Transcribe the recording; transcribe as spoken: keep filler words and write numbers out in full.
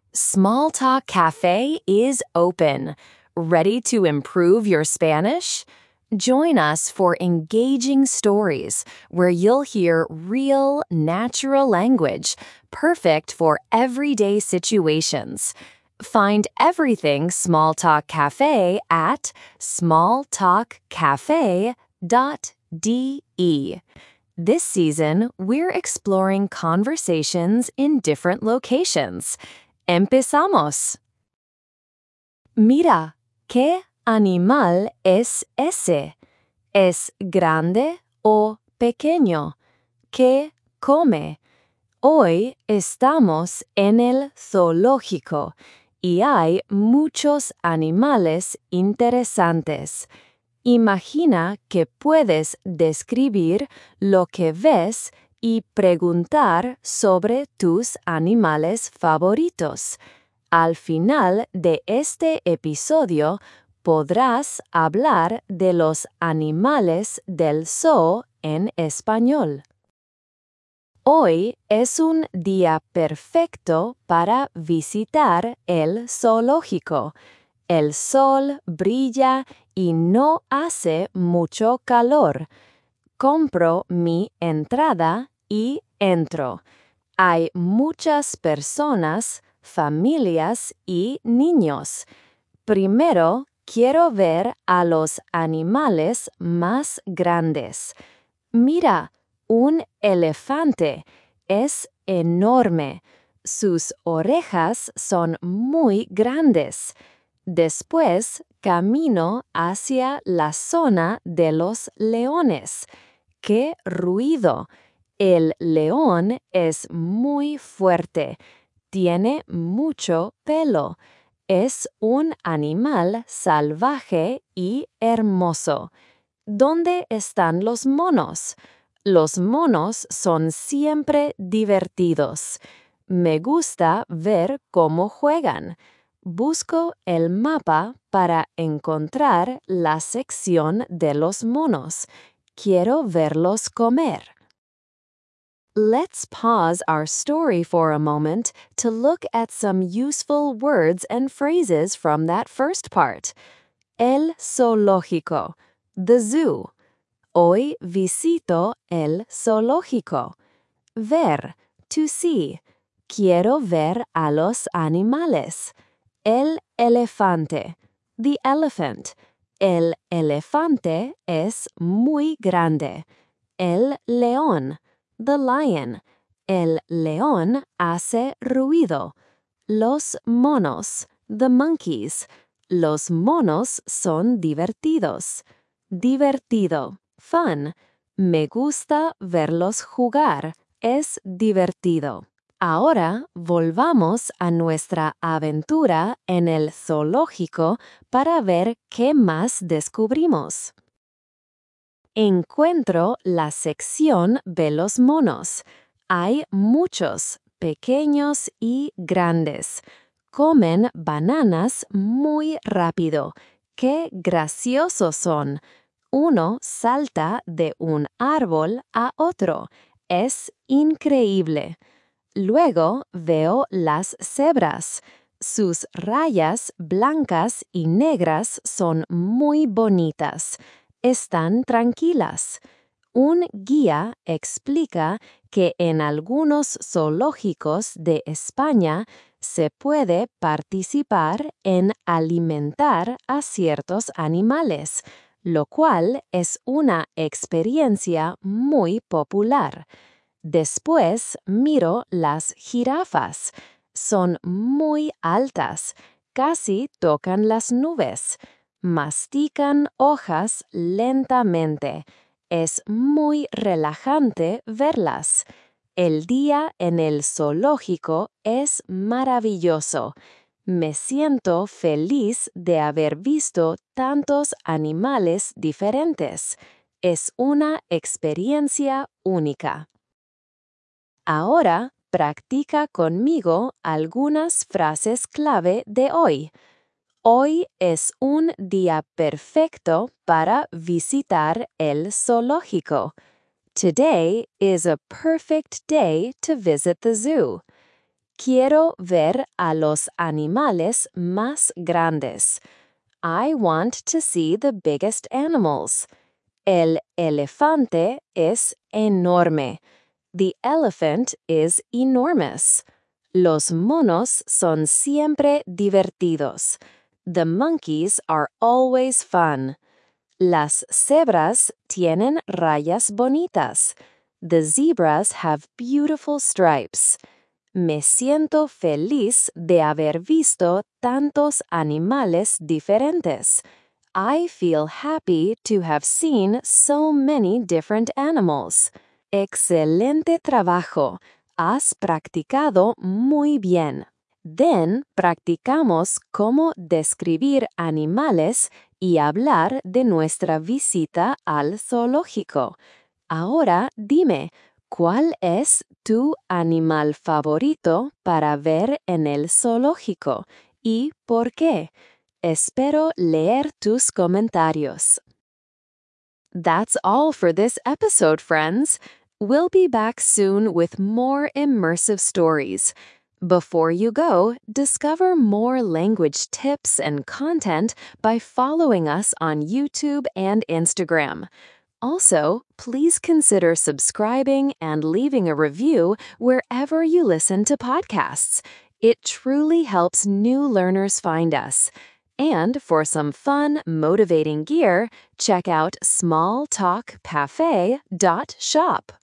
Small Talk Cafe is open. Ready to improve your Spanish? Join us for engaging stories where you'll hear real, natural language, perfect for everyday situations. Find everything Small Talk Cafe at small talk cafe dot d e. This season, we're exploring conversations in different locations. Empezamos. Mira, ¿qué animal es ese? ¿Es grande o pequeño? ¿Qué come? Hoy estamos en el zoológico y hay muchos animales interesantes. Imagina que puedes describir lo que ves y preguntar sobre tus animales favoritos. Al final de este episodio podrás hablar de los animales del zoo en español. Hoy es un día perfecto para visitar el zoológico. El sol brilla y no hace mucho calor. Compro mi entrada y entro. Hay muchas personas, familias y niños. Primero, quiero ver a los animales más grandes. Mira, un elefante. Es enorme. Sus orejas son muy grandes. Después, camino hacia la zona de los leones. ¡Qué ruido! El león es muy fuerte. Tiene mucho pelo. Es un animal salvaje y hermoso. ¿Dónde están los monos? Los monos son siempre divertidos. Me gusta ver cómo juegan. Busco el mapa para encontrar la sección de los monos. Quiero verlos comer. Let's pause our story for a moment to look at some useful words and phrases from that first part. El zoológico, the zoo. Hoy visito el zoológico. Ver, to see. Quiero ver a los animales. El elefante, the elephant. El elefante es muy grande. El león, the lion. El león hace ruido. Los monos, the monkeys. Los monos son divertidos. Divertido, fun. Me gusta verlos jugar. Es divertido. Ahora volvamos a nuestra aventura en el zoológico para ver qué más descubrimos. Encuentro la sección de los monos. Hay muchos, pequeños y grandes. Comen bananas muy rápido. ¡Qué graciosos son! Uno salta de un árbol a otro. Es increíble. Luego veo las cebras. Sus rayas blancas y negras son muy bonitas. Están tranquilas. Un guía explica que en algunos zoológicos de España se puede participar en alimentar a ciertos animales, lo cual es una experiencia muy popular. Después miro las jirafas. Son muy altas, casi tocan las nubes. Mastican hojas lentamente. Es muy relajante verlas. El día en el zoológico es maravilloso. Me siento feliz de haber visto tantos animales diferentes. Es una experiencia única. Ahora, practica conmigo algunas frases clave de hoy. Hoy es un día perfecto para visitar el zoológico. Today is a perfect day to visit the zoo. Quiero ver a los animales más grandes. I want to see the biggest animals. El elefante es enorme. The elephant is enormous. Los monos son siempre divertidos. The monkeys are always fun. Las cebras tienen rayas bonitas. The zebras have beautiful stripes. Me siento feliz de haber visto tantos animales diferentes. I feel happy to have seen so many different animals. Excelente trabajo. Has practicado muy bien. Then, practicamos cómo describir animales y hablar de nuestra visita al zoológico. Ahora dime, ¿cuál es tu animal favorito para ver en el zoológico y por qué? Espero leer tus comentarios. That's all for this episode, friends. We'll be back soon with more immersive stories. Before you go, discover more language tips and content by following us on YouTube and Instagram. Also, please consider subscribing and leaving a review wherever you listen to podcasts. It truly helps new learners find us. And for some fun, motivating gear, check out small talk cafe dot shop.